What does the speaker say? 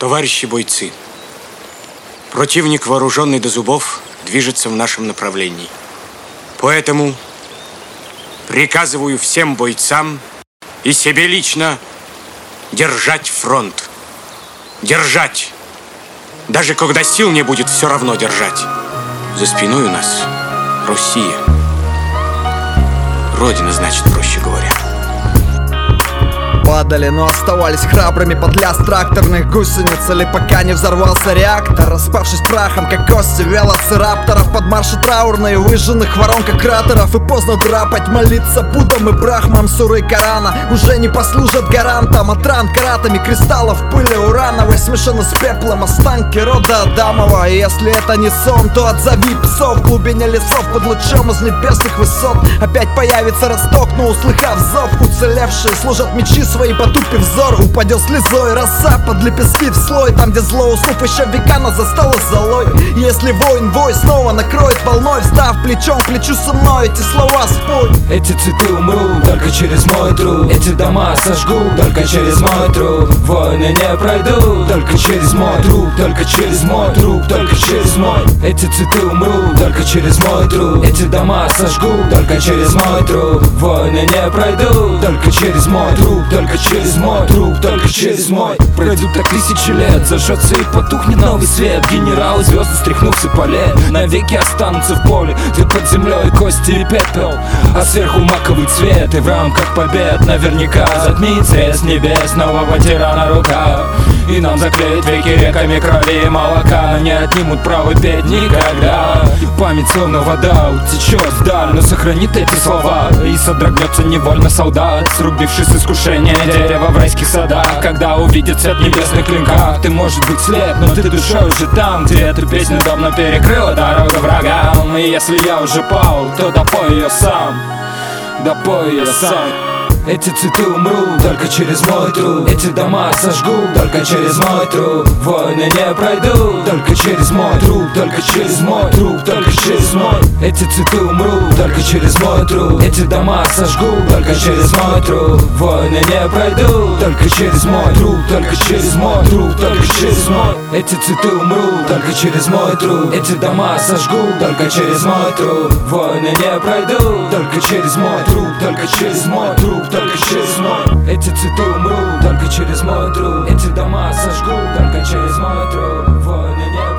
Товарищи бойцы, противник, вооруженный до зубов, движется в нашем направлении. Поэтому приказываю всем бойцам и себе лично держать фронт. Держать! Даже когда сил не будет, все равно держать. За спиной у нас Россия. Родина, значит, проще говоря. Падали, но оставались храбрыми под лязг тракторных гусениц, или пока не взорвался реактор, распавшись прахом, как кости велоцирапторов. Под марши траурные, выжженных воронка кратеров. И поздно драпать, молиться Буддам и Брахмам. Суры Корана уже не послужат гарантом от ран каратами кристаллов пыли урановой, смешаны с пеплом останки рода Адамова. И если это не сон, то отзови псов. В глубине лесов под лучом из небесных высот опять появится росток, но услыхав зов, уцелевшие сложат мечи свои, потупив взор. Упадет слезой роса под лепестки в слой, там, где зло, уснув еще века, нас застало золой. Если воин бой снова накроет волной, встав плечом к плечу со мной, эти слова спой. Эти цветы умрут только через мой труд, эти дома сожгу только через мой труд. Войны не пройдут только через мой труд, только через мой труд, только через мой. Эти цветы умрут только через мой труд, эти дома сожгу только через мой труд. Войны не пройдут только через мой труд, только через мой труп, только через мой. Пройдут так тысячи лет, зажжется и потухнет новый свет. Генералы звезды, стряхнув с эполет, навеки останутся в поле, где под землей кости и пепел, а сверху маковый цвет. И в рамках побед наверняка затмит цвет с небес нового тирана рука. И нам заклеят веки реками крови и молока, но не отнимут право петь никогда. Память словно вода утечет вдаль, но сохранит эти слова. И содрогнется невольно солдат, срубившись с искушения дерева в райских садах. Когда увидит свет небесных клинках, ты, может быть, слеп, но ты душой уже там, где эту песню давно перекрыла дорога врагам. И если я уже пал, то допой ее сам, допой ее сам. Эти цветы умрут только через мой труд, эти дома сожгу только через мой труд. Войны не пройдут только через мой труд, только через мой труд, только через мой. Эти цветы умрут только через мой труд, эти дома сожгу только через мой труд. Войны не пройдут только через мой труд, только через мой труд, только через мой. Эти цветы умрут только через мой труд, эти дома сожгу только через мой труд. Войны не пройдут только через мой труд, только через мой труд, только через мой. Эти цветы умрут только через мой труд, эти дома сожгу только через мой труд. Войны не